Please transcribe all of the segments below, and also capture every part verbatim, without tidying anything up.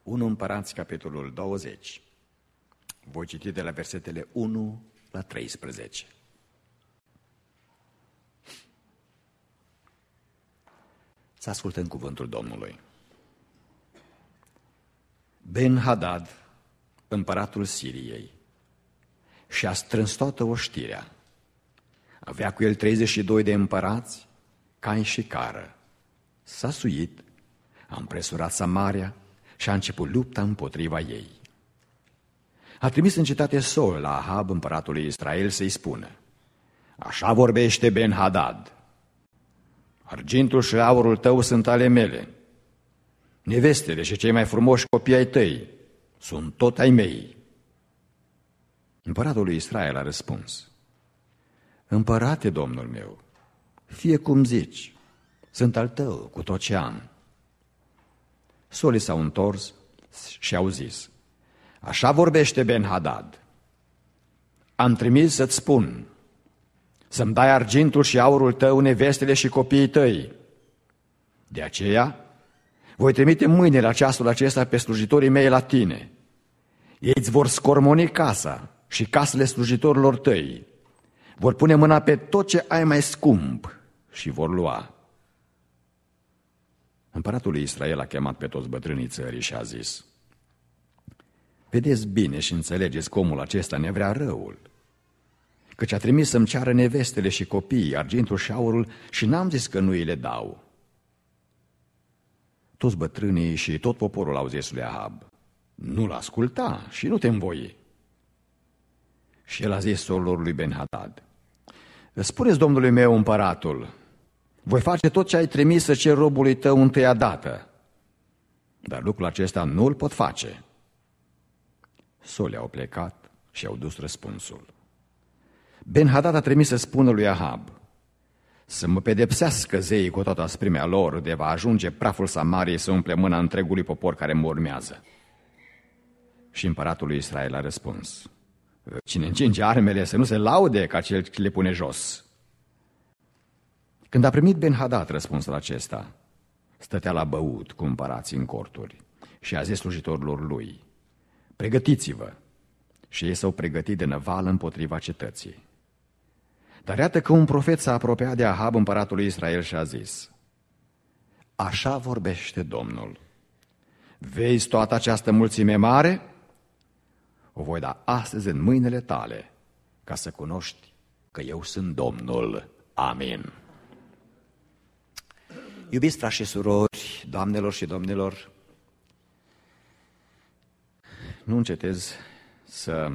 unu Împărați, capitolul douăzeci. Voi citi de la versetele unu la treisprezece. Să ascultăm cuvântul Domnului. Ben-Hadad, împăratul Siriei, și-a strâns toată oștirea. Avea cu el treizeci și doi de împărați, cai și cară. S-a suit, a împresurat Samaria și a început lupta împotriva ei. A trimis în cetate Sol la Ahab, împăratului Israel, să-i spună: așa vorbește Ben-Hadad: argintul și aurul tău sunt ale mele, nevestele și cei mai frumoși copii ai tăi sunt tot ai mei. Împăratul lui Israel a răspuns: împărate, domnul meu, fie cum zici, sunt al tău cu tot ce am. Solii s-au întors și au zis: așa vorbește Ben-Hadad: am trimis să-ți spun să-mi dai argintul și aurul tău, nevestele și copiii tăi. De aceea voi trimite mâine la ceasul acesta pe slujitorii mei la tine. Ei îți vor scormoni casa și casele slujitorilor tăi, vor pune mâna pe tot ce ai mai scump și vor lua. Împăratul lui Israel a chemat pe toți bătrânii țării și a zis: vedeți bine și înțelegeți că omul acesta ne vrea răul, căci a trimis să-mi ceară nevestele și copiii, argintul și aurul, și n-am zis că nu îi le dau. Toți bătrânii și tot poporul au zis lui Ahab: nu-l asculta și nu te învoi. Și el a zis solilor lui Ben-Hadad: spuneți domnului meu împăratul, voi face tot ce ai trimis să cer robului tău întâia dată, dar lucrul acesta nu-l pot face. Solii au plecat și au dus răspunsul. Ben-Hadad a trimis să spună lui Ahab: să mă pedepsească zeii cu toată asprimea lor, de va ajunge praful Samariei să umple mâna întregului popor care mă urmează. Și împăratul lui Israel a răspuns: cine încinge armele să nu se laude ca cel ce le pune jos. Când a primit Ben-Hadad răspunsul acesta, stătea la băut cu împărații în corturi și a zis slujitorilor lui: pregătiți-vă. Și ei s-au pregătit de năvală împotriva cetății. Dar iată că un profet s-a apropiat de Ahab, împăratul lui Israel, și a zis: așa vorbește Domnul: vezi toată această mulțime mare? O voi da astăzi în mâinile tale, ca să cunoști că eu sunt Domnul. Amin. Iubiți frați și surori, doamnelor și domnilor, nu încetez să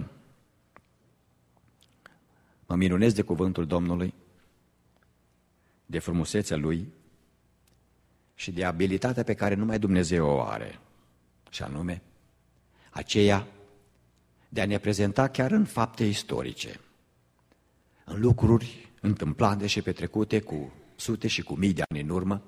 mă minunez de cuvântul Domnului, de frumusețea Lui și de abilitatea pe care numai Dumnezeu o are, și anume aceea de a ne prezenta chiar în fapte istorice, în lucruri întâmplate și petrecute cu sute și cu mii de ani în urmă,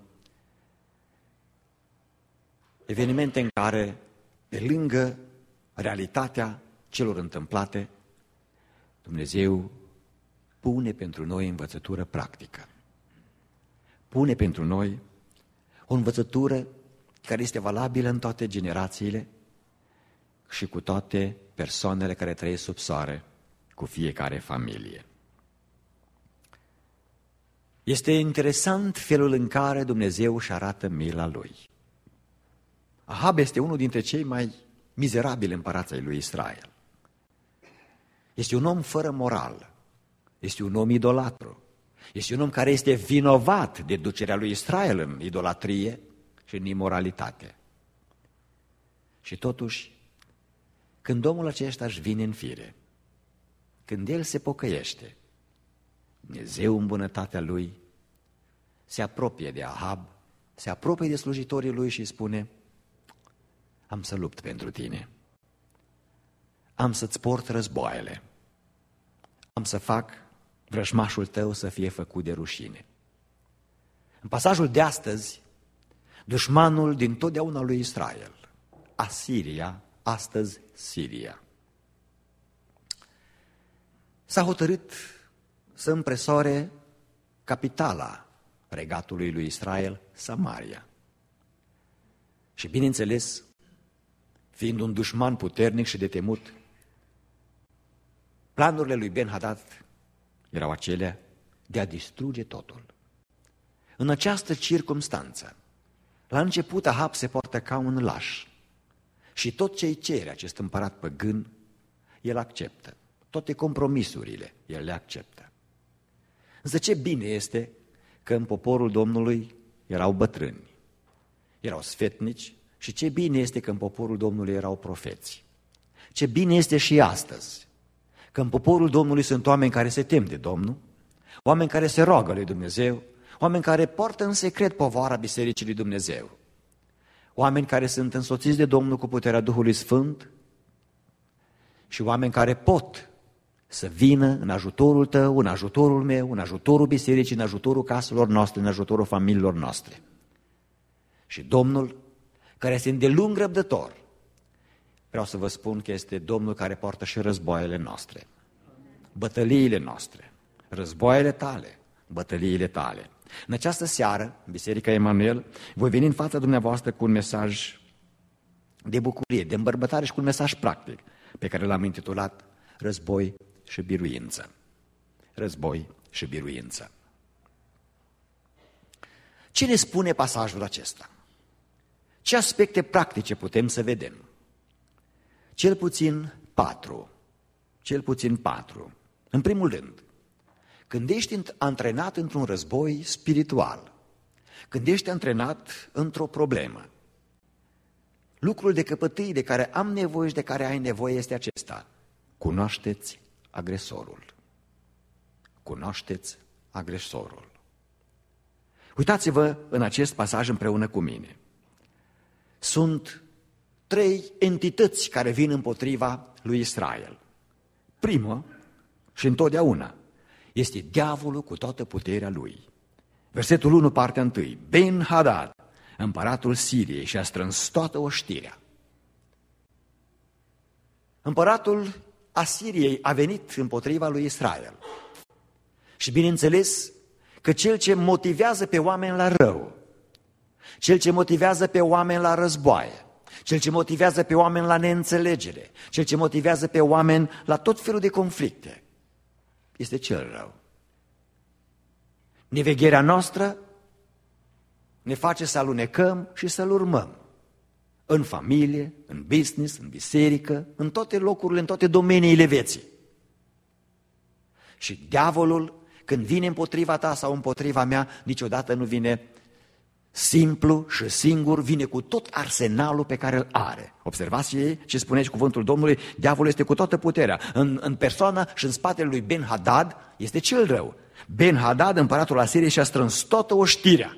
evenimente în care, pe lângă realitatea celor întâmplate, Dumnezeu pune pentru noi învățătură practică. Pune pentru noi o învățătură care este valabilă în toate generațiile și cu toate persoanele care trăiesc sub soare, cu fiecare familie. Este interesant felul în care Dumnezeu își arată mila Lui. Ahab este unul dintre cei mai mizerabili împărați ai lui Israel. Este un om fără moral, este un om idolatru, este un om care este vinovat de ducerea lui Israel în idolatrie și în imoralitate. Și totuși, când omul acesta își vine în fire, când el se pocăiește, Dumnezeu în bunătatea lui se apropie de Ahab, se apropie de slujitorii lui și spune: am să lupt pentru tine, am să-ți port războaiele, am să fac vrăjmașul tău să fie făcut de rușine. În pasajul de astăzi, dușmanul din totdeauna lui Israel, Asiria, astăzi Siria, s-a hotărât să împresoare capitala regatului lui Israel, Samaria. Și bineînțeles, fiind un dușman puternic și de temut, planurile lui Ben-Hadad erau acelea de a distruge totul. În această circumstanță, la început Ahab se poartă ca un laș și tot ce îi cere acest împărat păgân, el acceptă. Toate compromisurile, el le acceptă. Însă ce bine este că în poporul Domnului erau bătrâni, erau sfetnici și ce bine este că în poporul Domnului erau profeți. Ce bine este și astăzi că în poporul Domnului sunt oameni care se tem de Domnul, oameni care se roagă lui Dumnezeu, oameni care poartă în secret povara Bisericii lui Dumnezeu, oameni care sunt însoțiți de Domnul cu puterea Duhului Sfânt și oameni care pot să vină în ajutorul tău, în ajutorul meu, în ajutorul bisericii, în ajutorul caselor noastre, în ajutorul familiilor noastre. Și Domnul, care este îndelung răbdător, vreau să vă spun că este Domnul care poartă și războaiele noastre, bătăliile noastre, războaiele tale, bătăliile tale. În această seară, în Biserica Emanuel, voi veni în fața dumneavoastră cu un mesaj de bucurie, de îmbărbătare și cu un mesaj practic, pe care l-am intitulat Război și biruință. Război și biruință. Ce ne spune pasajul acesta? Ce aspecte practice putem să vedem? Cel puțin patru. Cel puțin patru. În primul rând, când ești antrenat într-un război spiritual, când ești antrenat într-o problemă, lucrul de căpătâi de care am nevoie și de care ai nevoie este acesta. Cunoașteți agresorul. Cunoașteți agresorul. Uitați-vă în acest pasaj împreună cu mine. Sunt trei entități care vin împotriva lui Israel. Prima și întotdeauna este diavolul cu toată puterea lui. Versetul unu, partea întâi. Ben-Hadad, împăratul Siriei, și-a strâns toată oștirea. Împăratul Asiriei a venit împotriva lui Israel. Și bineînțeles că cel ce motivează pe oameni la rău, cel ce motivează pe oameni la războaie, cel ce motivează pe oameni la neînțelegere, cel ce motivează pe oameni la tot felul de conflicte, este cel rău. Nevegherea noastră ne face să alunecăm și să-l urmăm. În familie, în business, în biserică, în toate locurile, în toate domeniile vieții. Și diavolul, când vine împotriva ta sau împotriva mea, niciodată nu vine simplu și singur, vine cu tot arsenalul pe care îl are. Observați ce spune și cuvântul Domnului, diavolul este cu toată puterea. În, în persoană și în spatele lui Ben-Hadad este cel rău. Ben-Hadad, împăratul Asiriei, și-a strâns toată oștirea.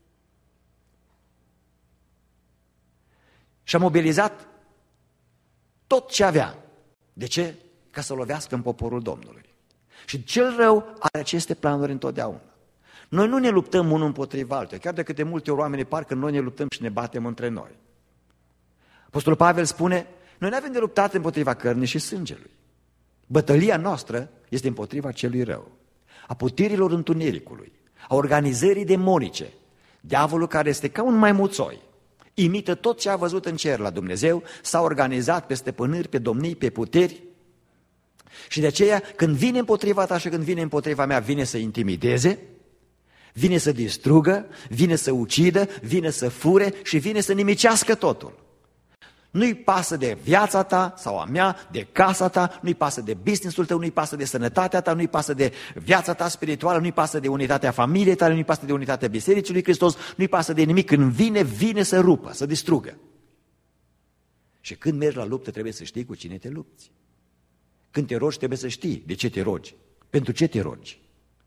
Și-a mobilizat tot ce avea. De ce? Ca să lovească în poporul Domnului. Și cel rău are aceste planuri întotdeauna. Noi nu ne luptăm unul împotriva altuia, chiar de câte multe ori oamenii par că noi ne luptăm și ne batem între noi. Apostolul Pavel spune, noi nu avem de luptat împotriva cărnii și sângelui. Bătălia noastră este împotriva celui rău, a puterilor întunericului, a organizării demonice. Diavolul, care este ca un maimuțoi, imită tot ce a văzut în cer la Dumnezeu, s-a organizat pe stăpâniri, pe domnii, pe puteri. Și de aceea, când vine împotriva ta și când vine împotriva mea, vine să intimideze, vine să distrugă, vine să ucidă, vine să fure și vine să nimicească totul. Nu-i pasă de viața ta sau a mea, de casa ta, nu-i pasă de business-ul tău, nu-i pasă de sănătatea ta, nu-i pasă de viața ta spirituală, nu-i pasă de unitatea familiei tale, nu-i pasă de unitatea Bisericii lui Hristos, nu-i pasă de nimic. Când vine, vine să rupă, să distrugă. Și când mergi la luptă, trebuie să știi cu cine te lupți. Când te rogi, trebuie să știi de ce te rogi, pentru ce te rogi.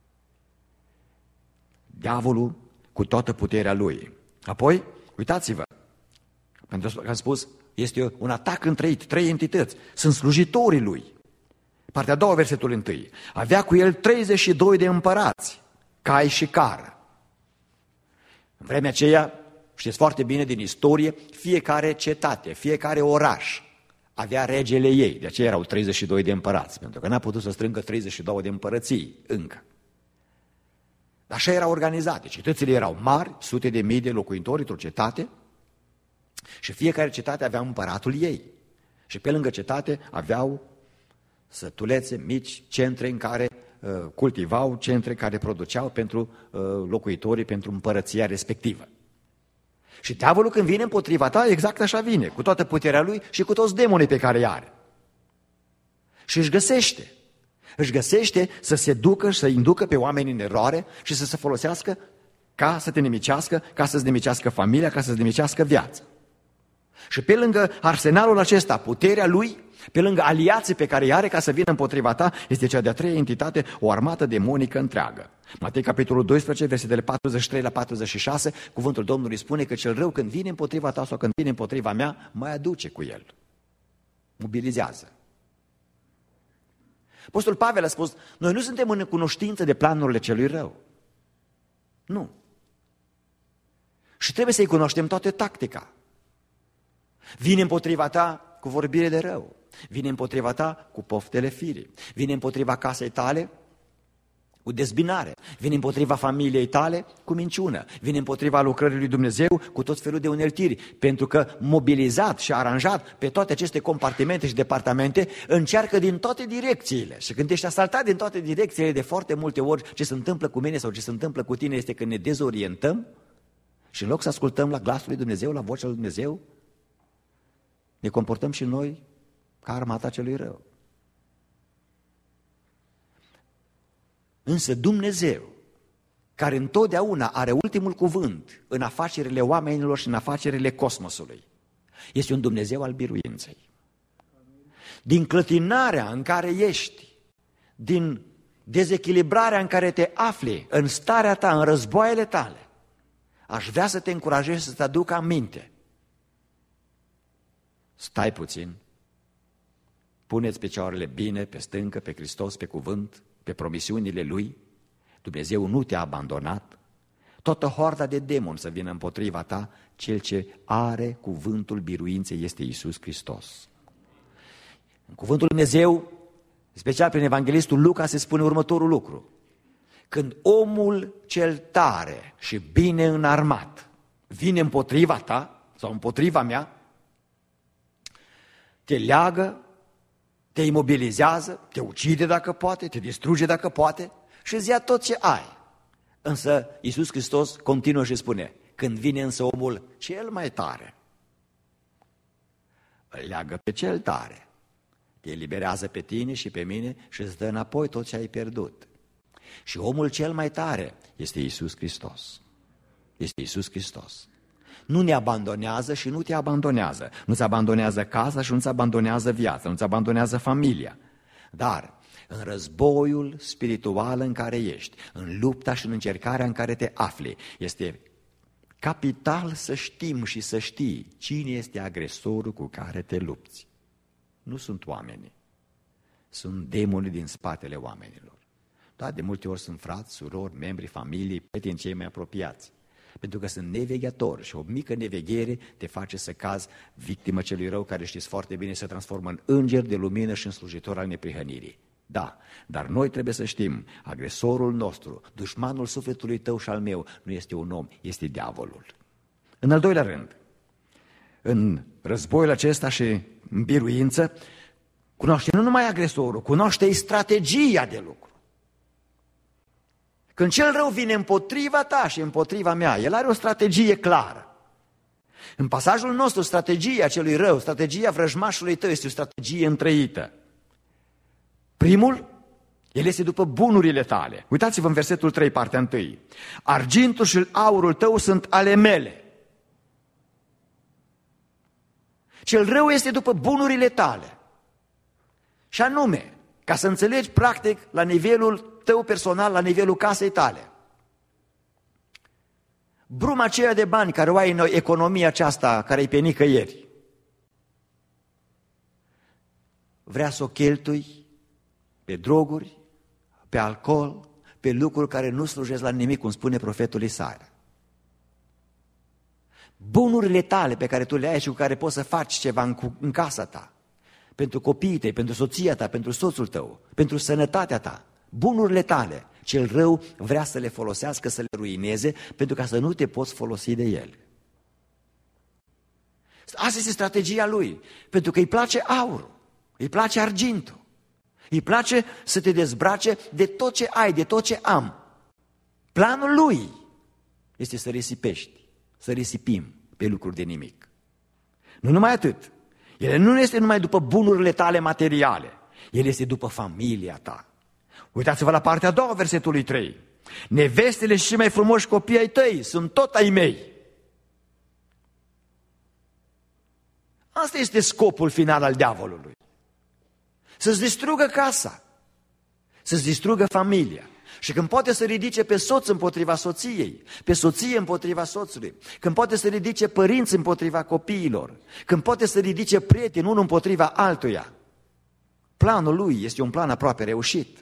Diavolul cu toată puterea lui. Apoi, uitați-vă, pentru că am spus, este un atac întreit, trei entități, sunt slujitorii lui. Partea a doua, versetul întâi. Avea cu el treizeci și doi de împărați, cai și cară. În vremea aceea, știți foarte bine din istorie, fiecare cetate, fiecare oraș avea regele ei, de aceea erau treizeci și doi de împărați, pentru că n-a putut să strângă treizeci și doi de împărății încă. Așa erau organizate, cetățile erau mari, sute de mii de locuitori într-o cetate, și Și fiecare cetate avea împăratul ei. Și pe lângă cetate aveau sătulețe mici, centre în care uh, cultivau, centre care produceau pentru uh, locuitorii, pentru împărăția respectivă. Și diavolul când vine împotriva ta, exact așa vine, cu toată puterea lui și cu toți demonii pe care îi are. Și își găsește, își găsește să se ducă și să inducă pe oameni în eroare și să se folosească ca să te nimicească, ca să-ți nimicească familia, ca să-ți nimicească viața. Și pe lângă arsenalul acesta, puterea lui, pe lângă aliații pe care îi are ca să vină împotriva ta, este cea de-a treia entitate, o armată demonică întreagă. Matei, capitolul doisprezece, versetele patruzeci și trei la patruzeci și șase, cuvântul Domnului spune că cel rău când vine împotriva ta sau când vine împotriva mea, mai aduce cu el. Mobilizează. Apostolul Pavel a spus, noi nu suntem în cunoștință de planurile celui rău. Nu. Și trebuie să-i cunoaștem toată tactica. Vine împotriva ta cu vorbire de rău, vine împotriva ta cu poftele firii, vine împotriva casei tale cu dezbinare, vine împotriva familiei tale cu minciună, vine împotriva lucrării lui Dumnezeu cu tot felul de uneltiri, pentru că mobilizat și aranjat pe toate aceste compartimente și departamente, încearcă din toate direcțiile. Și când ești asaltat din toate direcțiile, de foarte multe ori ce se întâmplă cu mine sau ce se întâmplă cu tine este că ne dezorientăm și în loc să ascultăm la glasul lui Dumnezeu, la vocea lui Dumnezeu, ne comportăm și noi ca armata celui rău. Însă Dumnezeu, care întotdeauna are ultimul cuvânt în afacerile oamenilor și în afacerile cosmosului, este un Dumnezeu al biruinței. Din clătinarea în care ești, din dezechilibrarea în care te afli, în starea ta, în războaiele tale, aș vrea să te încurajez să te aduc aminte. Stai puțin, puneți picioarele bine pe stâncă, pe Hristos, pe cuvânt, pe promisiunile Lui. Dumnezeu nu te-a abandonat. Toată horda de demoni să vină împotriva ta, cel ce are cuvântul biruinței este Iisus Hristos. În cuvântul Dumnezeu, special prin evanghelistul Luca, se spune următorul lucru. Când omul cel tare și bine înarmat vine împotriva ta sau împotriva mea, te leagă, te imobilizează, te ucide dacă poate, te distruge dacă poate și îți ia tot ce ai. Însă Iisus Hristos continuă și spune, când vine însă omul cel mai tare, îl leagă pe cel tare, te eliberează pe tine și pe mine și îți dă înapoi tot ce ai pierdut. Și omul cel mai tare este Iisus Hristos. Este Iisus Hristos. Nu ne abandonează și nu te abandonează. Nu-ți abandonează casa și nu-ți abandonează viața, nu-ți abandonează familia. Dar în războiul spiritual în care ești, în lupta și în încercarea în care te afli, este capital să știm și să știi cine este agresorul cu care te lupți. Nu sunt oamenii, sunt demonii din spatele oamenilor. Da, de multe ori sunt frați, surori, membri, familii, prieteni cei mai apropiați. Pentru că sunt neveghetori și o mică neveghere te face să cazi victimă celui rău, care știți foarte bine se transformă în înger de lumină și în slujitor al neprihănirii. Da, dar noi trebuie să știm, agresorul nostru, dușmanul sufletului tău și al meu, nu este un om, este diavolul. În al doilea rând, în războiul acesta și în biruință, cunoaște nu numai agresorul, cunoaște strategia de lucru. Când cel rău vine împotriva ta și împotriva mea, el are o strategie clară. În pasajul nostru, strategia celui rău, strategia vrăjmașului tău este o strategie întrăită. Primul, el este după bunurile tale. Uitați-vă în versetul trei, partea întâi. Argintul și aurul tău sunt ale mele. Cel rău este după bunurile tale. Și anume, ca să înțelegi practic la nivelul tău personal, la nivelul casei tale. Bruma aceea de bani care o ai în economia aceasta, care e pe nicăieri, vrea să o cheltui pe droguri, pe alcool, pe lucruri care nu slujesc la nimic, cum spune profetul Isaia. Bunurile tale pe care tu le ai și cu care poți să faci ceva în, în casa ta, pentru copiii tăi, pentru soția ta, pentru soțul tău, pentru sănătatea ta, bunurile tale, cel rău vrea să le folosească, să le ruineze, pentru ca să nu te poți folosi de ele. Asta este strategia lui, pentru că îi place aurul, îi place argintul, îi place să te dezbrace de tot ce ai, de tot ce am. Planul lui este să risipești, să risipim pe lucruri de nimic. Nu numai atât, el nu este numai după bunurile tale materiale, el este după familia ta. Uitați-vă la partea a doua, versetului trei. Nevestele și cei mai frumoși copii ai tăi sunt tot ai mei. Asta este scopul final al diavolului. Să-ți distrugă casa, să-ți distrugă familia. Și când poate să ridice pe soț împotriva soției, pe soție împotriva soțului, când poate să ridice părinți împotriva copiilor, când poate să ridice prieteni unul împotriva altuia, planul lui este un plan aproape reușit.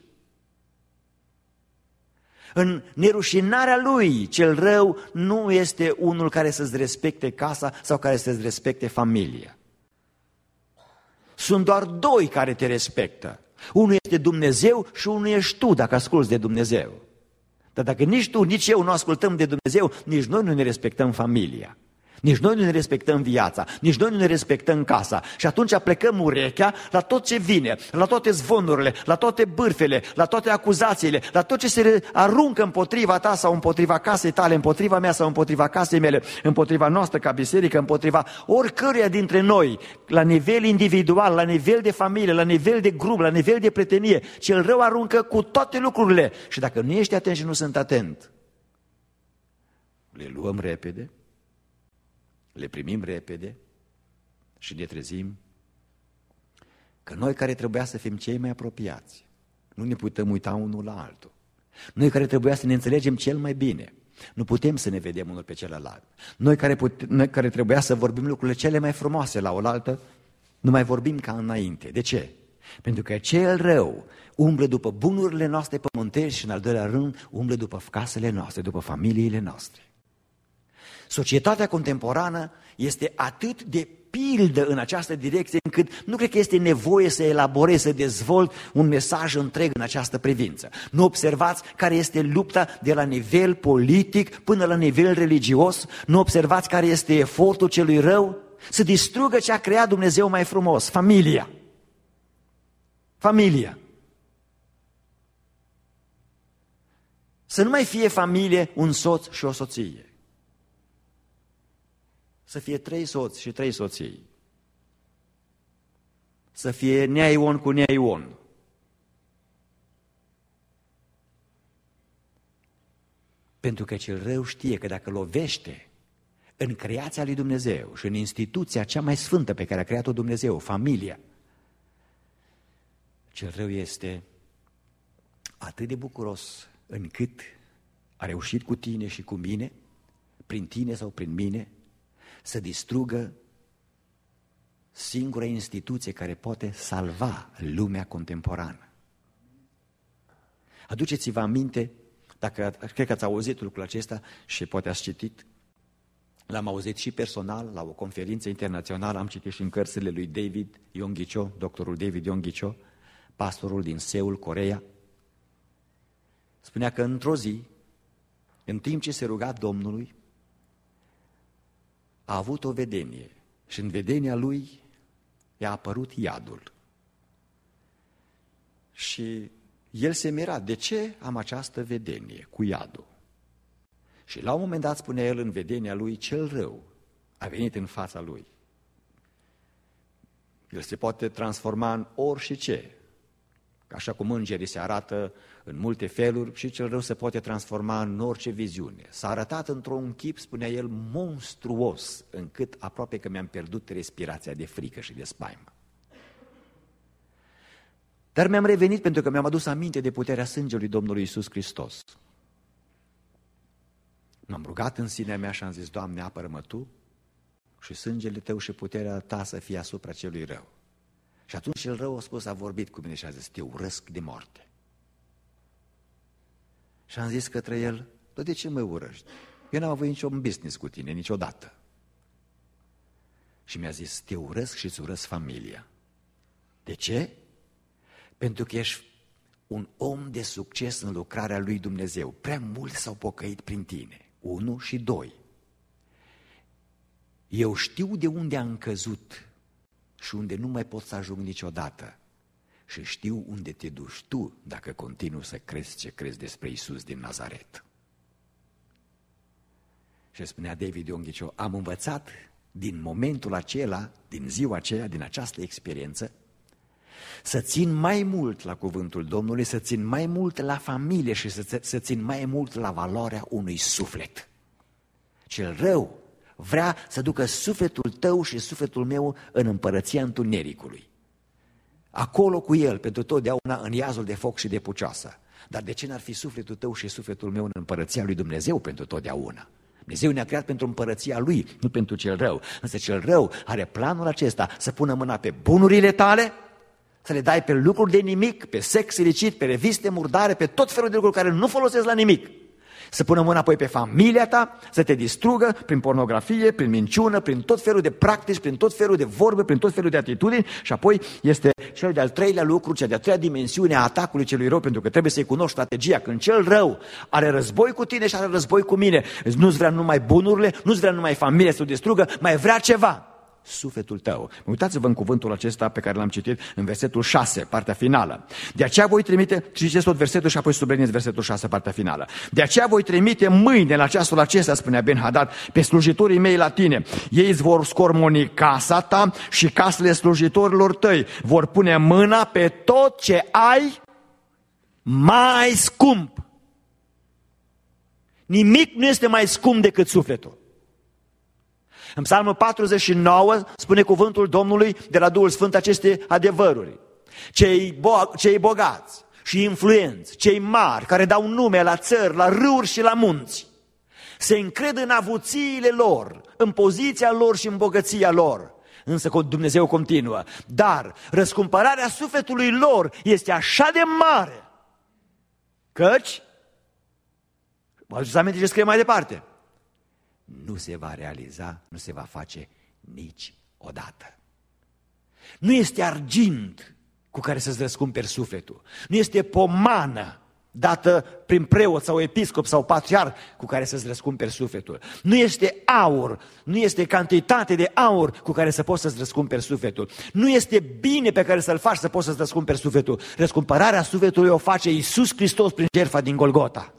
În nerușinarea lui, cel rău nu este unul care să-ți respecte casa sau care să-ți respecte familia. Sunt doar doi care te respectă. Unul este Dumnezeu și unul ești tu, dacă asculți de Dumnezeu. Dar dacă nici tu, nici eu nu ascultăm de Dumnezeu, nici noi nu ne respectăm familia. Nici noi nu ne respectăm viața, nici noi nu ne respectăm casa. Și atunci plecăm urechea la tot ce vine, la toate zvonurile, la toate bârfele, la toate acuzațiile, la tot ce se aruncă împotriva ta sau împotriva casei tale, împotriva mea sau împotriva casei mele, împotriva noastră ca biserică, împotriva oricăruia dintre noi, la nivel individual, la nivel de familie, la nivel de grup, la nivel de prietenie. Cel rău aruncă cu toate lucrurile. Și dacă nu ești atent și nu sunt atent, le luăm repede, le primim repede și ne trezim că noi care trebuia să fim cei mai apropiați, nu ne putem uita unul la altul. Noi care trebuia să ne înțelegem cel mai bine, nu putem să ne vedem unul pe celălalt. Noi care, pute, noi care trebuia să vorbim lucrurile cele mai frumoase la oaltă, nu mai vorbim ca înainte. De ce? Pentru că cel rău umblă după bunurile noastre pământești și în al doilea rând umblă după casele noastre, după familiile noastre. Societatea contemporană este atât de pildă în această direcție încât nu cred că este nevoie să elaborez, să dezvolt un mesaj întreg în această privință. Nu observați care este lupta de la nivel politic până la nivel religios? Nu observați care este efortul celui rău? Să distrugă ce a creat Dumnezeu mai frumos, familia. Familia. Să nu mai fie familie un soț și o soție. Să fie trei soți și trei soții. Să fie Nea Ion cu Nea Ion. Pentru că cel rău știe că dacă lovește în creația lui Dumnezeu și în instituția cea mai sfântă pe care a creat-o Dumnezeu, familia, cel rău este atât de bucuros încât a reușit cu tine și cu mine, prin tine sau prin mine, să distrugă singura instituție care poate salva lumea contemporană. Aduceți-vă aminte, dacă cred că ați auzit lucrul acesta și poate ați citit, l-am auzit și personal la o conferință internațională, am citit și în cărțile lui David Yonggi Cho, doctorul David Yonggi Cho, pastorul din Seul, Coreea. Spunea că într-o zi, în timp ce se ruga Domnului, a avut o vedenie și în vedenia lui i-a apărut iadul. Și el se mira, de ce am această vedenie cu iadul? Și la un moment dat, spunea el, în vedenia lui, cel rău a venit în fața lui. El se poate transforma în orice, așa cum îngerii se arată în multe feluri, și cel rău se poate transforma în orice viziune. S-a arătat într-un chip, spunea el, monstruos, încât aproape că mi-am pierdut respirația de frică și de spaimă. Dar mi-am revenit pentru că mi-am adus aminte de puterea sângelui Domnului Iisus Hristos. M-am rugat în sinea mea și am zis, Doamne, apără-mă Tu și sângele Tău și puterea Ta să fie asupra celui rău. Și atunci cel rău a spus, a vorbit cu mine și a zis, te urăsc de moarte. Și am zis către el, dar de ce mă urăști? Eu n-am avut niciun business cu tine, niciodată. Și mi-a zis, te urăsc și îți urăsc familia. De ce? Pentru că ești un om de succes în lucrarea lui Dumnezeu. Prea mulți s-au pocăit prin tine. Unu și doi. Eu știu de unde am căzut și unde nu mai pot să ajung niciodată. Și știu unde te duci tu dacă continui să crezi ce crezi despre Iisus din Nazaret. Și spunea David Ion Ghiciu, am învățat din momentul acela, din ziua aceea, din această experiență, să țin mai mult la cuvântul Domnului, să țin mai mult la familie și să, să țin mai mult la valoarea unui suflet. Cel rău vrea să ducă sufletul tău și sufletul meu în împărăția întunericului. Acolo cu el, pentru totdeauna, în iazul de foc și de pucioasă. Dar de ce n-ar fi sufletul tău și sufletul meu în împărăția lui Dumnezeu pentru totdeauna? Dumnezeu ne-a creat pentru împărăția lui, nu pentru cel rău. Însă cel rău are planul acesta să pună mâna pe bunurile tale, să le dai pe lucruri de nimic, pe sex ilicit, pe reviste murdare, pe tot felul de lucruri care nu folosesc la nimic. Să pună mâna apoi pe familia ta, să te distrugă prin pornografie, prin minciună, prin tot felul de practici, prin tot felul de vorbe, prin tot felul de atitudini și apoi este cel de-al treilea lucru, cea de-a treia dimensiune a atacului celui rău, pentru că trebuie să-i cunoști strategia. Când cel rău are război cu tine și are război cu mine, nu-ți vrea numai bunurile, nu-ți vrea numai familia să o distrugă, mai vrea ceva. Sufletul tău. Uitați-vă în cuvântul acesta pe care l-am citit în versetul șase, partea finală. De aceea voi trimite, citiți tot versetul și apoi subliniați versetul șase, partea finală. De aceea voi trimite mâine la ceasul acesta, spunea Ben-Hadad, pe slujitorii mei la tine. Ei îți vor scormoni casa ta și casele slujitorilor tăi. Vor pune mâna pe tot ce ai mai scump. Nimic nu este mai scump decât sufletul. În Psalmul patruzeci și nouă spune cuvântul Domnului de la Duhul Sfânt aceste adevăruri. Cei, bo- cei bogați și influenți, cei mari care dau nume la țări, la râuri și la munți, se încred în avuțiile lor, în poziția lor și în bogăția lor. Însă Dumnezeu continuă. Dar răscumpărarea sufletului lor este așa de mare, căci, vă aduceți aminte ce scrie mai departe? Nu se va realiza, nu se va face niciodată. Nu este argint cu care să-ți răscumperi sufletul. Nu este pomană dată prin preot sau episcop sau patriarh cu care să-ți răscumperi sufletul. Nu este aur, nu este cantitate de aur cu care să poți să-ți răscumperi sufletul. Nu este bine pe care să-l faci să poți să-ți răscumperi sufletul. Răscumpărarea sufletului o face Iisus Hristos prin jertfa din Golgota.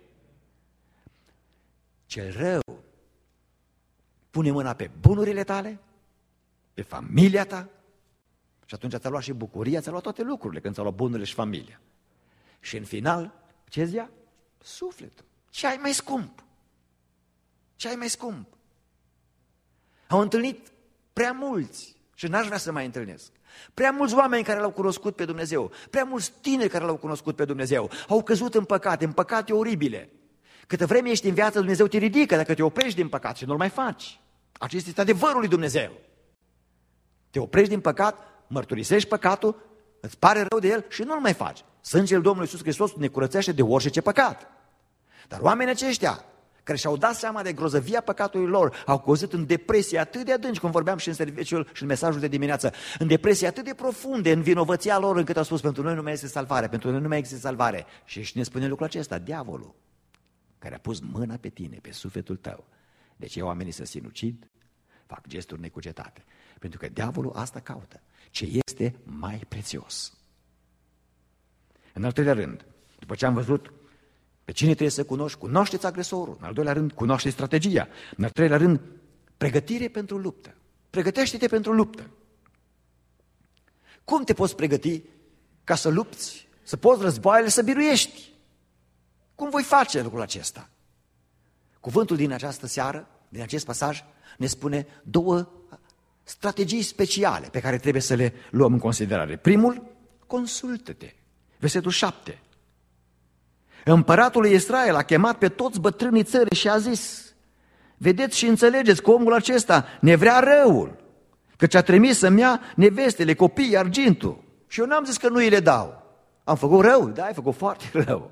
Cel rău pune mâna pe bunurile tale, pe familia ta și atunci ți-a luat și bucuria, ți-a luat toate lucrurile când ți-a luat bunurile și familia. Și în final, ce zia? Sufletul. Ce ai mai scump? Ce ai mai scump? Au întâlnit prea mulți și n-aș vrea să mai întâlnesc. Prea mulți oameni care l-au cunoscut pe Dumnezeu, prea mulți tineri care l-au cunoscut pe Dumnezeu, au căzut în păcate, în păcate oribile. Câtă vreme ești în viață, Dumnezeu te ridică dacă te oprești din păcat și nu-l mai faci. Acesta este adevărul lui Dumnezeu. Te oprești din păcat, mărturisești păcatul, îți pare rău de el și nu-l mai faci. Sângele Domnului Iisus Hristos ne curățește de orice păcat. Dar oamenii aceștia, care și-au dat seama de grozăvia păcatului lor, au căzut în depresie atât de adânci, cum vorbeam și în serviciul și în mesajul de dimineață, în depresie atât de profunde, în vinovăția lor, încât au spus, pentru noi nu mai este salvare, pentru noi nu mai există salvare. Și cine spune lucrul acesta? Diavolul, care a pus mâna pe tine, pe sufletul tău. De ce oamenii să sinucid? Fac gesturi necugetate. Pentru că diavolul asta caută. Ce este mai prețios. În al treilea rând, după ce am văzut pe cine trebuie să cunoști, cunoaște-ți agresorul. În al doilea rând, cunoaște strategia. În al treilea rând, pregătire pentru luptă. Pregătește-te pentru luptă. Cum te poți pregăti ca să lupți, să poți războaiele, să biruiești? Cum voi face lucrul acesta? Cuvântul din această seară, din acest pasaj, ne spune două strategii speciale pe care trebuie să le luăm în considerare. Primul, consultă-te. Versetul șapte. Împăratul lui Israel a chemat pe toți bătrânii țării și a zis: vedeți și înțelegeți că omul acesta ne vrea răul, căci a trimis să-mi ia nevestele, copiii, argintul. Și eu n-am zis că nu îi le dau. Am făcut rău? Da, ai făcut foarte rău.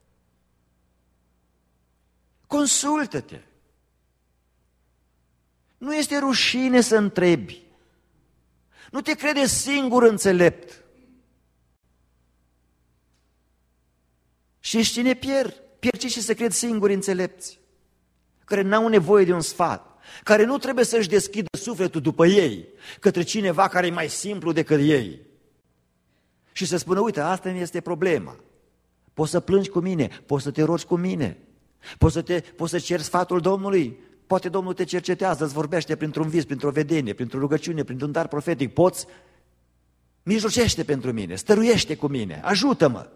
Consultă-te. Nu este rușine să întrebi. Nu te crede singur înțelept. Și cine pierd? Pierd cei și se cred singuri înțelepți, care n-au nevoie de un sfat, care nu trebuie să-și deschidă sufletul după ei, către cineva care e mai simplu decât ei. Și să spună, uite, asta mi este problema. Poți să plângi cu mine, poți să te rogi cu mine, poți să, te, poți să ceri sfatul Domnului, poate Domnul te cercetează, îți vorbește printr-un vis, printr-o vedenie, printr-o rugăciune, printr-un dar profetic, poți, mijlocește pentru mine, stăruiește cu mine, ajută-mă.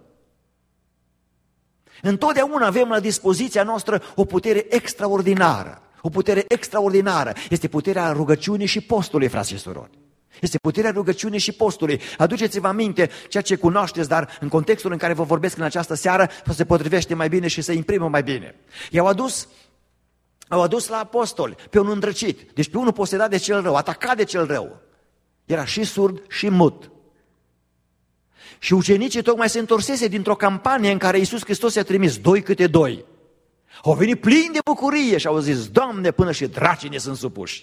Întotdeauna avem la dispoziția noastră o putere extraordinară, o putere extraordinară, este puterea rugăciunii și postului, frați și surori. Este puterea rugăciunii și postului. Aduceți-vă aminte ceea ce cunoașteți, dar în contextul în care vă vorbesc în această seară, se potrivește mai bine și se imprimă mai bine. I-au adus, au adus la apostoli pe un îndrăcit, deci pe unul posedat de cel rău, atacat de cel rău. Era și surd și mut. Și ucenicii tocmai se întorsese dintr-o campanie în care Iisus Hristos i-a trimis doi câte doi. Au venit plini de bucurie și au zis, Doamne, până și dracii ne sunt supuși.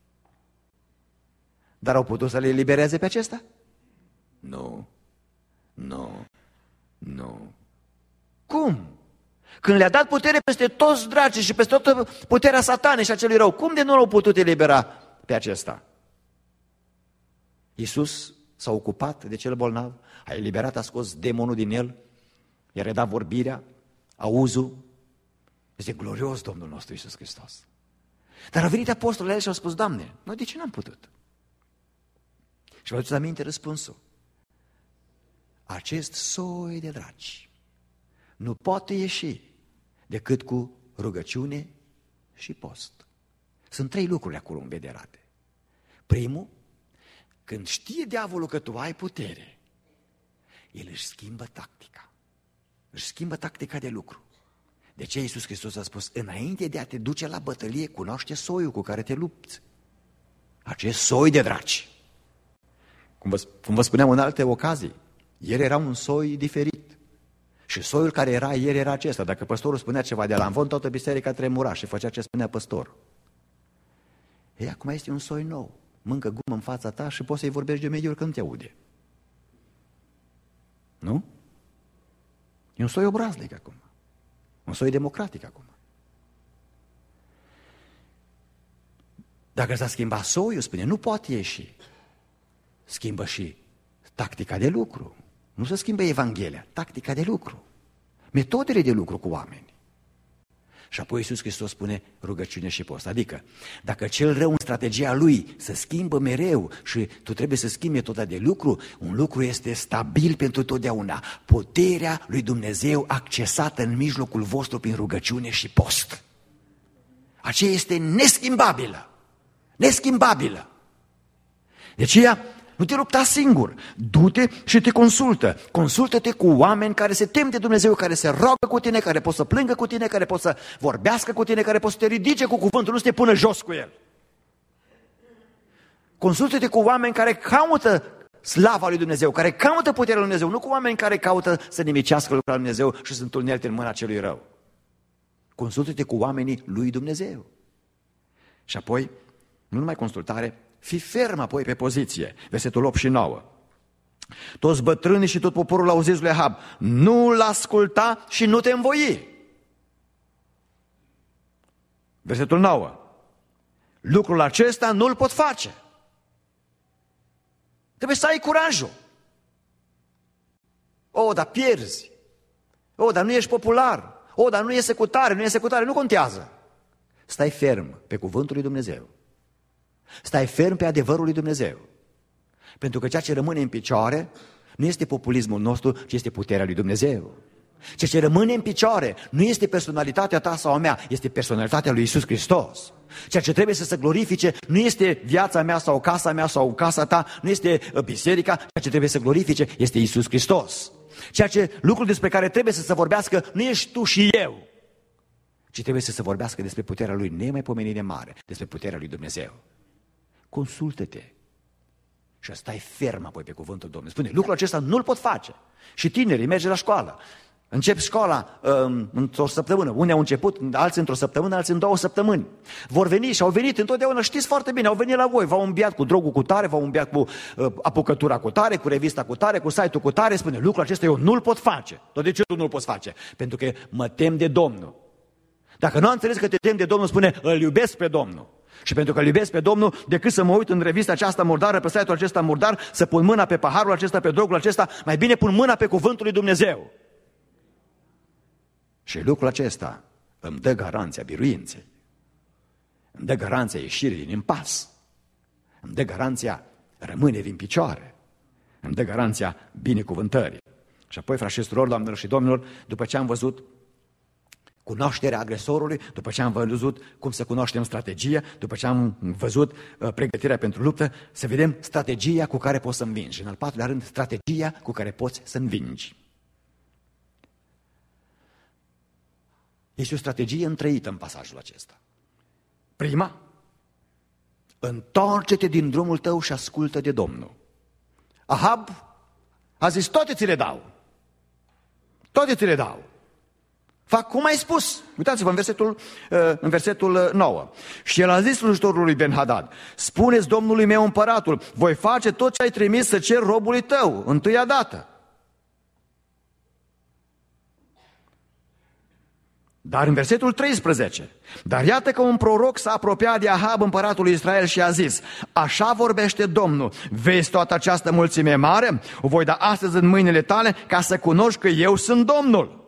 Dar au putut să le elibereze pe acesta? Nu, nu, nu. Cum? Când le-a dat putere peste toți dracii și peste toată puterea satanei și a celui rău, cum de nu l-au putut elibera pe acesta? Iisus s-a ocupat de cel bolnav, a eliberat, a scos demonul din el, i-a redat vorbirea, auzul. Este glorios Domnul nostru Iisus Hristos. Dar au venit apostolii la el și au spus, Doamne, noi de ce n-am putut? Și vă aduceți aminte răspunsul. Acest soi de draci nu poate ieși decât cu rugăciune și post. Sunt trei lucruri acolo învederate. Primul, când știe diavolul că tu ai putere, el își schimbă tactica. Își schimbă tactica de lucru. De ce Iisus Hristos a spus, înainte de a te duce la bătălie, cunoaște soiul cu care te lupți. Acest soi de draci. Cum vă, cum vă spuneam în alte ocazii, ieri era un soi diferit. Și soiul care era ieri era acesta. Dacă păstorul spunea ceva de la învon, toată biserica tremura și făcea ce spunea păstorul. Ei, acum este un soi nou. Mâncă gumă în fața ta și poți să-i vorbești de mediul când te aude. Nu? E un soi obraznic acum. Un soi democratic acum. Dacă s-a schimbat soiul, spune, nu poate ieși. Schimbă și tactica de lucru. Nu se schimbă Evanghelia, tactica de lucru. Metodele de lucru cu oameni. Și apoi Iisus Hristos spune rugăciune și post. Adică, dacă cel rău în strategia lui se schimbă mereu și tu trebuie să schimbi metoda de lucru, un lucru este stabil pentru totdeauna. Puterea lui Dumnezeu accesată în mijlocul vostru prin rugăciune și post. Aceea este neschimbabilă. Neschimbabilă. De aceea, nu te lupta singur, du-te și te consultă. Consultă-te cu oameni care se tem de Dumnezeu, care se roagă cu tine, care pot să plângă cu tine, care pot să vorbească cu tine, care pot să te ridice cu cuvântul, nu să te pună jos cu el. Consultă-te cu oameni care caută slava lui Dumnezeu, care caută puterea lui Dumnezeu, nu cu oameni care caută să nimicească lucrarea lui Dumnezeu și sunt unelte în mâna celui rău. Consultă-te cu oamenii lui Dumnezeu. Și apoi, nu numai consultare, fii ferm apoi pe poziție. Versetul opt și nouă. Toți bătrânii și tot poporul au zis lui Ahab, nu-l asculta și nu te învoi. Versetul nouă. Lucrul acesta nu-l pot face. Trebuie să ai curajul. O, dar pierzi. O, dar nu ești popular. O, dar nu e secutare, nu e secutare, nu contează. Stai ferm pe cuvântul lui Dumnezeu. Stai ferm pe adevărul lui Dumnezeu. Pentru că ceea ce rămâne în picioare nu este populismul nostru, ci este puterea lui Dumnezeu. Ceea ce rămâne în picioare nu este personalitatea ta sau a mea, este personalitatea lui Iisus Hristos. Ceea ce trebuie să se glorifice nu este viața mea sau casa mea sau casa ta, nu este biserica, ceea ce trebuie să glorifice este Iisus Hristos. Ceea ce lucrul despre care trebuie să se vorbească nu ești tu și eu, ci trebuie să se vorbească despre puterea lui nemaipomenire mare, despre puterea lui Dumnezeu. Consultă-te și stai ferm apoi pe cuvântul Domnului. Spune, lucrul acesta nu-l pot face. Și tinerii merge la școală. Încep școala um, într-o săptămână. Unii au început, alții într-o săptămână, alții în două săptămâni. Vor veni și au venit întotdeauna, știți foarte bine, au venit la voi, v-au îmbiat cu drogul cu tare, v-au îmbiat cu uh, apucătura cu tare, cu revista cu tare, cu site-ul cu tare. Spune, lucrul acesta eu nu-l pot face. Tot de ce tu nu-l poți face? Pentru că mă tem de Domnul. Dacă nu am înțeles că te tem de Domnul, spune, îl iubesc pe Domnul. Și pentru că îl iubesc pe Domnul, decât să mă uit în revista aceasta murdară, pe site-ul acesta murdar, să pun mâna pe paharul acesta, pe drogul acesta, mai bine pun mâna pe cuvântul lui Dumnezeu. Și lucrul acesta îmi dă garanția biruinței, îmi dă garanția ieșirii din impas, îmi dă garanția rămânerii în picioare, îmi dă garanția binecuvântării. Și apoi, frați și surori, doamnelor și domnilor, după ce am văzut cunoașterea agresorului, după ce am văzut cum să cunoaștem strategia, după ce am văzut uh, pregătirea pentru luptă, să vedem strategia cu care poți să învingi. În al patrulea rând, strategia cu care poți să învingi. Este o strategie întrăită în pasajul acesta. Prima, întoarce-te din drumul tău și ascultă de Domnul. Ahab a zis, toate ți le dau. Toate ți le dau. Fac cum ai spus. Uitați-vă în versetul, în versetul nouă. Și el a zis slujitorului Ben-Hadad, spuneți Domnului meu împăratul, voi face tot ce ai trimis să cer robului tău, întâia dată. Dar în versetul treisprezece, dar iată că un proroc s-a apropiat de Ahab, împăratul lui Israel, și a zis, așa vorbește Domnul, vezi toată această mulțime mare? O voi da astăzi în mâinile tale ca să cunoști că eu sunt Domnul.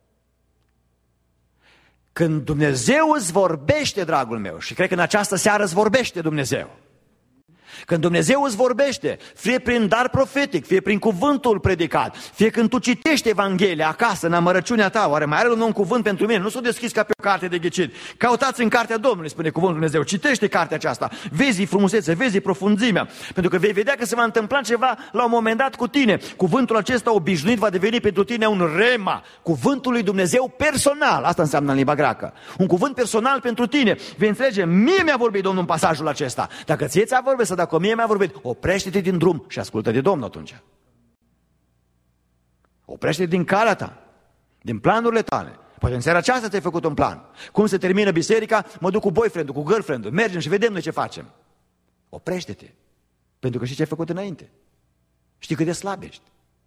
Când Dumnezeu îți vorbește, dragul meu, și cred că în această seară îți vorbește Dumnezeu, când Dumnezeu îți vorbește, fie prin dar profetic, fie prin cuvântul predicat, fie când tu citești Evanghelia acasă, în amărăciunea ta, oare mai are un nou cuvânt pentru mine? Nu s-o deschis ca pe o carte de ghicit. Căutați în cartea Domnului, spune cuvântul Dumnezeu. Citește cartea aceasta, vezi frumusețe, vezi profunzimea, pentru că vei vedea că se va întâmpla ceva la un moment dat cu tine. Cuvântul acesta obișnuit va deveni pentru tine un rema, cuvântul lui Dumnezeu personal. Asta înseamnă în limba greacă. Un cuvânt personal pentru tine. Vei înțelege, mie mi-a vorbit Domnul în pasajul acesta. Dacă ție ți-a vorbit, să dacă mie mi-a vorbit, oprește-te din drum și ascultă de Domnul atunci. Oprește-te din calea ta, din planurile tale. Poate în seara aceasta ți-ai făcut un plan. Cum se termină biserica, mă duc cu boyfriend-ul, cu girlfriend-ul, mergem și vedem noi ce facem. Oprește-te, pentru că știi ce ai făcut înainte. Știi cât de slab ești.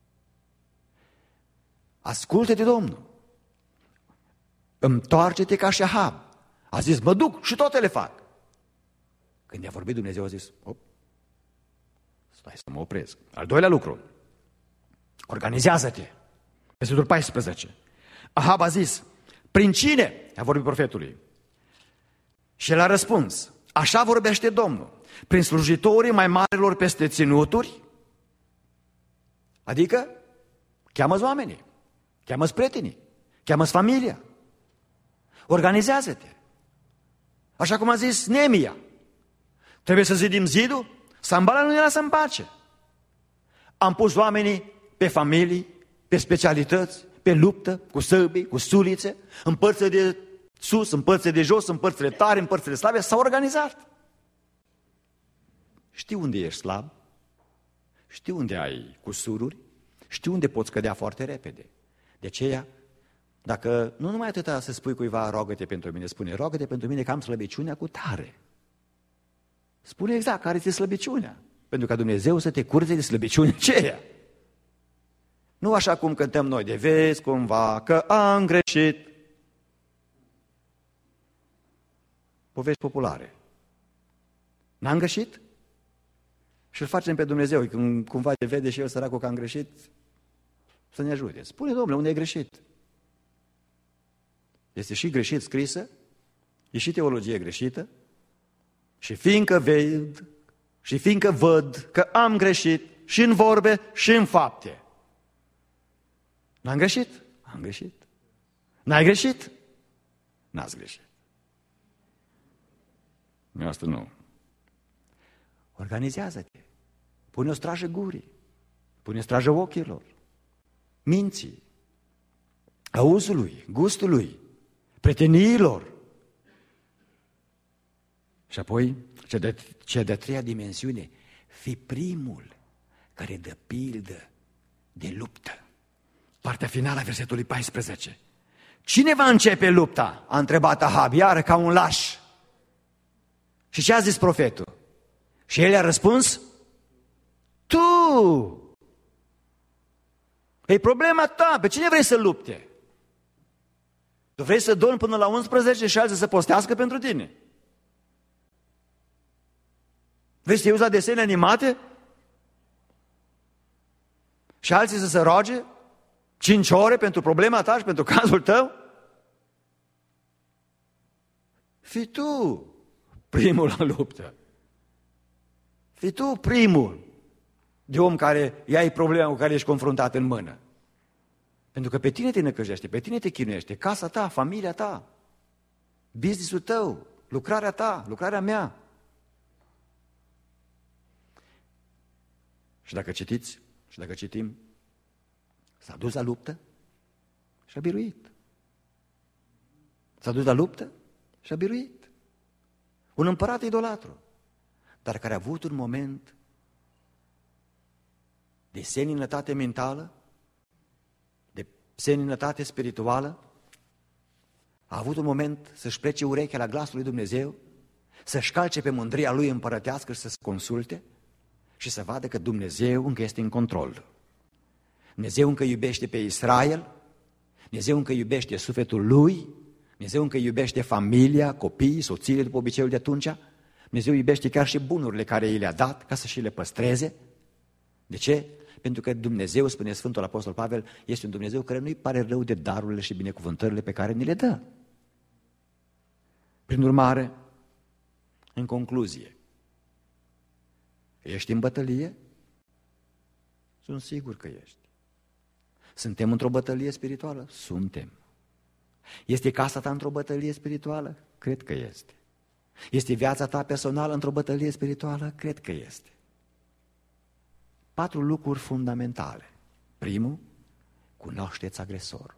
Ascultă de Domnul. Întoarce-te ca și Ahab. A zis, mă duc și toate le fac. Când i-a vorbit Dumnezeu, a zis, op, stai să mă opresc. Al doilea lucru, organizează-te. Versetul paisprezece. Ahab a zis, prin cine? A vorbit profetului. Și el a răspuns, așa vorbește Domnul, prin slujitorii mai marilor peste ținuturi, adică cheamă-ți oamenii, cheamă-ți prietenii, cheamă-ți familia, organizează-te. Așa cum a zis Neemia, trebuie să zidim zidul, Sanballat nu ne lasă în pace. Am pus oamenii pe familii, pe specialități, pe luptă, cu săbii, cu sulițe, în părțile de sus, în părțile de jos, în părțile tare, în părțile slabe, s-au organizat. Știi unde ești slab? Știi unde ai cusururi? Știi unde poți cădea foarte repede? De aceea, dacă nu numai atâta să spui cuiva, rogă-te pentru mine, spune, rogă-te pentru mine că am slăbiciunea cu tare. Spune exact care ți-e slăbiciunea, pentru ca Dumnezeu să te curățe de slăbiciunea aceea. Nu așa cum cântăm noi, de vezi cumva că am greșit. Povești populare. N-am greșit? Și îl facem pe Dumnezeu, când cumva te vede și el săracul că am greșit, să ne ajute. Spune, Domnule, unde ai greșit? Este și greșit scrisă, e și teologie greșită, și fiindcă ved, și fiindcă văd că am greșit și în vorbe și în fapte. N-am greșit? Am greșit. N-ai greșit? N-ați greșit. Asta nu. Organizează-te. Pune o strajă gurii. Pune o strajă ochilor, minții, auzului, gustului, prieteniilor. Și apoi, cea de, cea de-a treia dimensiune, fi primul care dă pildă de luptă. Partea finală a versetului paisprezece. Cine va începe lupta? A întrebat Ahab, iară ca un laș. Și ce a zis profetul? Și el i-a răspuns, tu! E problema ta, pe cine vrei să lupte? Tu vrei să dormi până la unsprezece și alții să postească pentru tine? Vrei să te uiți la desene animate? Și alții să se roage cinci ore pentru problema ta și pentru cazul tău? Fii tu primul la luptă. Fii tu primul de om care ai problema cu care ești confruntat în mână. Pentru că pe tine te năcăjește, pe tine te chinuiește, casa ta, familia ta, business-ul tău, lucrarea ta, lucrarea mea. Și dacă citiți, și dacă citim, s-a dus la luptă și a biruit. S-a dus la luptă și a biruit. Un împărat idolatru, dar care a avut un moment de seninătate mentală, de seninătate spirituală, a avut un moment să-și plece urechea la glasul lui Dumnezeu, să-și calce pe mândria lui împărătească și să se consulte și să vadă că Dumnezeu încă este în control. Dumnezeu încă iubește pe Israel, Dumnezeu încă iubește sufletul lui, Dumnezeu încă iubește familia, copiii, soțiile după obiceiul de atunci, Dumnezeu iubește chiar și bunurile care i le-a dat ca să și le păstreze. De ce? Pentru că Dumnezeu, spune Sfântul Apostol Pavel, este un Dumnezeu care nu-i pare rău de darurile și binecuvântările pe care ni le dă. Prin urmare, în concluzie, ești în bătălie? Sunt sigur că ești. Suntem într-o bătălie spirituală? Suntem. Este casa ta într-o bătălie spirituală? Cred că este. Este viața ta personală într-o bătălie spirituală? Cred că este. Patru lucruri fundamentale. Primul, cunoașteți agresorul.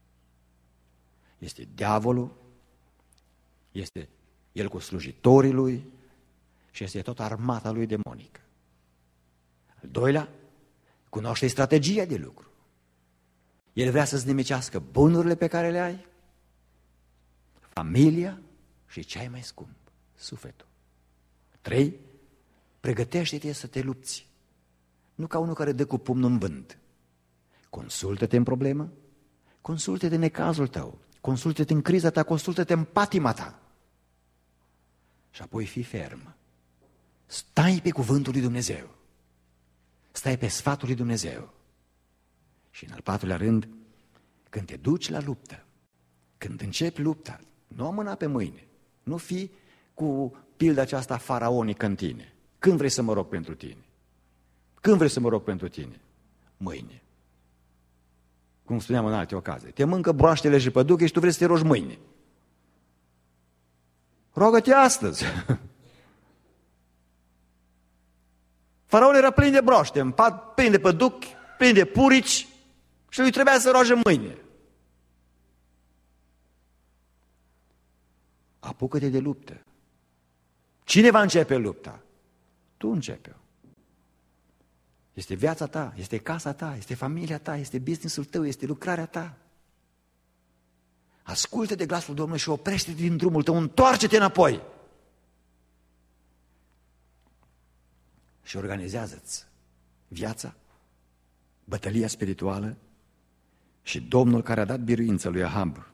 Este diavolul, este el cu slujitorii lui și este tot armata lui demonică. Al doilea, cunoaște strategia de lucru. El vrea să-ți nimicească bunurile pe care le ai, familia și ce mai scump, sufletul. Trei, pregătește-te să te lupți. Nu ca unul care dă cu pumnul în vânt. Consultă-te în problemă, consultă-te în necazul tău, consultă-te în criza ta, consultă-te în patima ta. Și apoi fii ferm. Stai pe cuvântul lui Dumnezeu. Stai pe sfatul lui Dumnezeu. Și în al patrulea rând, când te duci la luptă, când începi lupta, nu amâna pe mâine. Nu fi cu pilda aceasta faraonică în tine. Când vrei să mă rog pentru tine? Când vrei să mă rog pentru tine? Mâine. Cum spuneam în alte ocazii. Te mâncă broaștele și păduche și tu vrei să te rogi mâine. Rogă-te astăzi. Faraon era plin de broaște, în pat, plin de păduchi, plin de purici și lui trebuia să roage mâine. Apucă-te de luptă. Cine va începe lupta? Tu începe-o. Este viața ta, este casa ta, este familia ta, este business-ul tău, este lucrarea ta. Ascultă de glasul Domnului și oprește-te din drumul tău, întoarce-te înapoi. Și organizează-ți viața, bătălia spirituală și Domnul care a dat biruință lui Ahab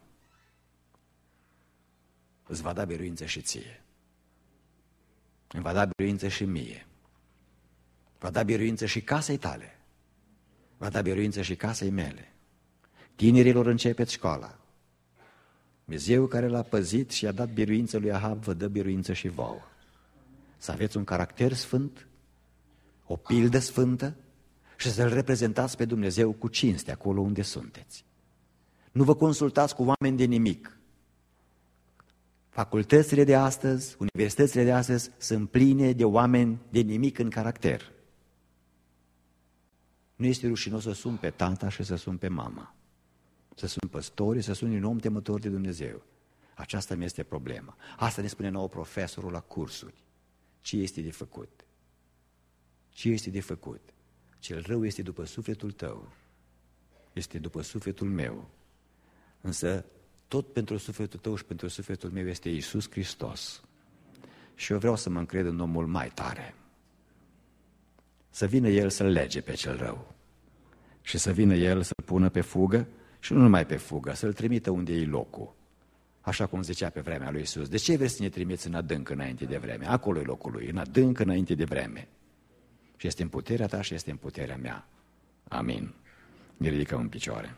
îți va da biruință și ție. Îmi va da biruință și mie. Va da biruință și casei tale. Va da biruință și casei mele. Tinerilor începeți școala. Dumnezeu care l-a păzit și a dat biruință lui Ahab vă dă biruință și vouă. Să aveți un caracter sfânt, o pildă sfântă și să-L reprezentați pe Dumnezeu cu cinste acolo unde sunteți. Nu vă consultați cu oameni de nimic. Facultățile de astăzi, universitățile de astăzi sunt pline de oameni de nimic în caracter. Nu este rușinos să sun pe tata și să sun pe mama. Să sun păstori, să sun un om temător de Dumnezeu. Aceasta mi este problema. Asta ne spune nou profesorul la cursuri. Ce este de făcut? Ce este de făcut? Cel rău este după sufletul tău. Este după sufletul meu. Însă tot pentru sufletul tău și pentru sufletul meu este Iisus Hristos. Și eu vreau să mă încred în omul mai tare. Să vină El să-l lege pe cel rău. Și să vină El să-l pună pe fugă și nu numai pe fugă, să-l trimită unde e locul. Așa cum zicea pe vremea lui Iisus, de ce vrei să ne trimiți în adânc înainte de vreme? Acolo e locul lui, în adânc înainte de vreme. Și este în puterea ta și este în puterea mea. Amin. Ne ridicăm în picioare.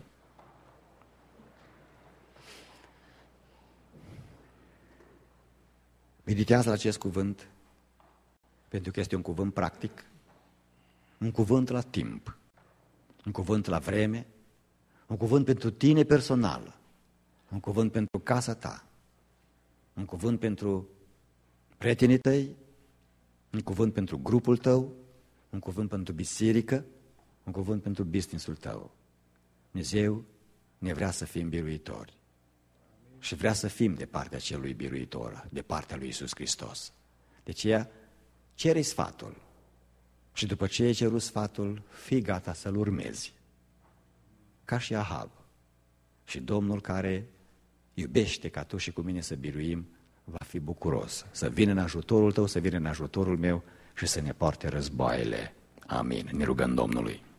Meditează la acest cuvânt, pentru că este un cuvânt practic, un cuvânt la timp, un cuvânt la vreme, un cuvânt pentru tine personal, un cuvânt pentru casa ta, un cuvânt pentru prietenii tăi, un cuvânt pentru grupul tău, un cuvânt pentru biserică, un cuvânt pentru business-ul tău. Dumnezeu ne vrea să fim biruitori și vrea să fim de partea celui biruitor, de partea lui Iisus Hristos. De aceea, cere sfatul și după ce ai cerut sfatul, fii gata să-l urmezi, ca și Ahab. Și Domnul care iubește ca tu și cu mine să biruim, va fi bucuros să vină în ajutorul tău, să vină în ajutorul meu și să ne poarte războaiele. Amin. Ne rugăm Domnului.